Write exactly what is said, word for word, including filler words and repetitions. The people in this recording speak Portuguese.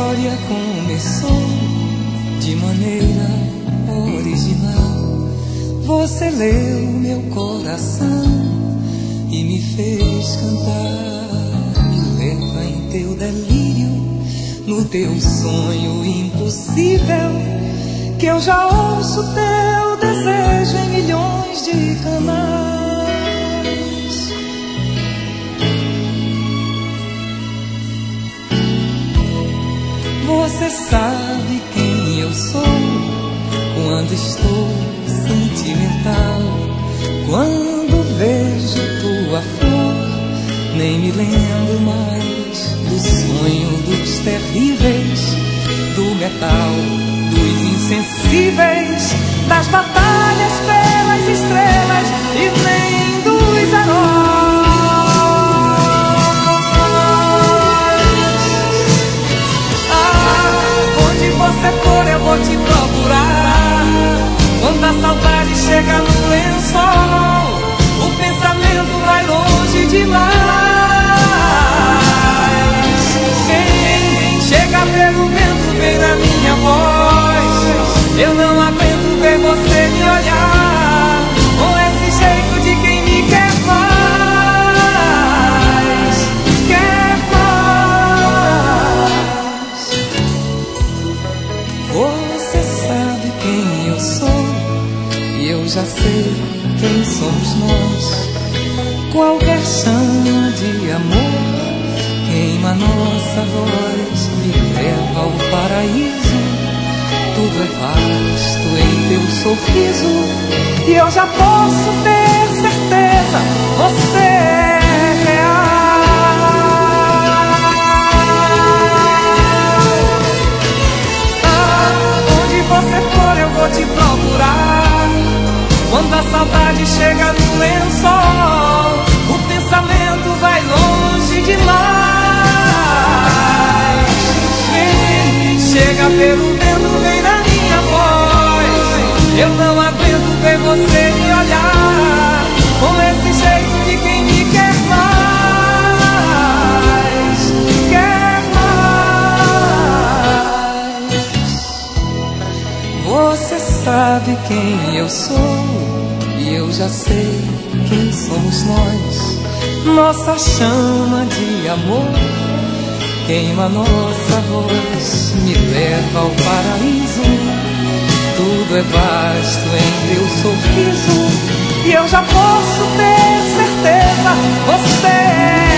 história começou de maneira original. Você leu meu coração e me fez cantar. Me leva em teu delírio, no teu sonho impossível, que eu já ouço teu desejo em milhões de canais. Você sabe quem eu sou quando estou sentimental. Quando vejo tua flor, nem me lembro mais do sonho dos terríveis, do metal, dos insensíveis, das batalhas pelas estrelas e nem dos heróis. Se for eu vou te procurar. Quando a saudade chega no lençol, o pensamento vai longe demais. Quem chega pelo vento vem na minha voz. Eu não aguento ver você me olhar com esse jeito de quem me quer mais, quer mais. Você sabe quem eu sou e eu já sei quem somos nós. Qualquer chama de amor queima nossa voz, me leva ao paraíso. Tudo é vasto em teu sorriso e eu já posso ter certeza, você é real. Aonde você for eu vou te procurar. Quando a saudade chega no lençol, o pensamento vai longe demais. Chega pelo vento, vem na minha voz. Eu não aguento ver você me olhar com esse jeito de quem me quer mais, quer mais. Você sabe quem eu sou e eu já sei quem somos nós. Nossa chama de amor queima nossa voz, me leva ao paraíso. Tudo é vasto em teu sorriso e eu já posso ter certeza, você é